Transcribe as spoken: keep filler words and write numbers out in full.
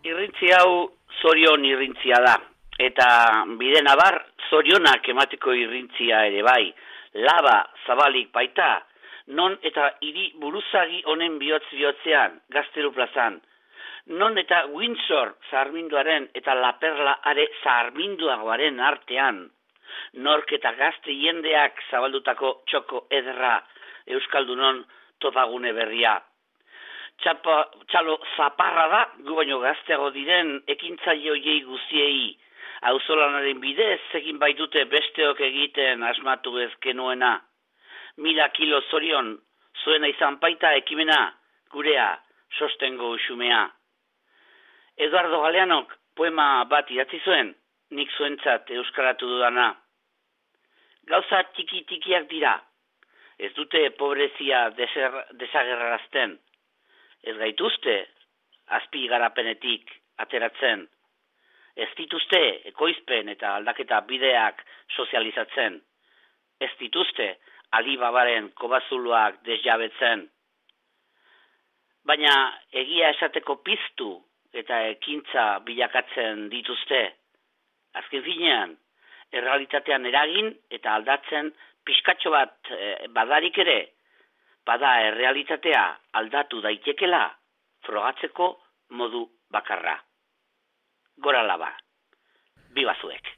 Irrintzi hau zorion irrintzia da, eta bide nabar zorionak emateko irrintzia ere bai, laba zabalik baita, non eta hiri buruzagi honen bihotz bihotzean, Gaztelu plazan, non eta Windsor zaharminduaren eta La Perla are zaharminduagoaren artean, nork eta gazte jendeak zabaldutako txoko ederra Euskaldunon topagune berria. Txapa, txalo zaparra da, gu baino gazteago diren ekintzaile hoiei guziei, auzolanaren bidez egin baitute besteok egiten asmatu ez genuena. Mila kilo zorion, zuena izan baita ekimena, gurea, sostengo usumea. Eduardo Galeanok poema bat idatzi zuen, nik zuentzat euskaratu dudana. Gauza txiki-txikiak dira, ez dute pobrezia desagerrarazten. Ez gaituzte, azpi garapenetik ateratzen. Ez dituzte, ekoizpen eta aldaketa bideak sozializatzen. Ez dituzte, Alibabaren kobazuluak desjabetzen. Baina egia esateko piztu eta ekintza bilakatzen dituzte. Azken finean, errealitatean eragin eta aldatzen pixkatxo bat e, badarik ere, bada errealitatea aldatu daitekela frogatzeko modu bakarra. Gora laba, bibazuek.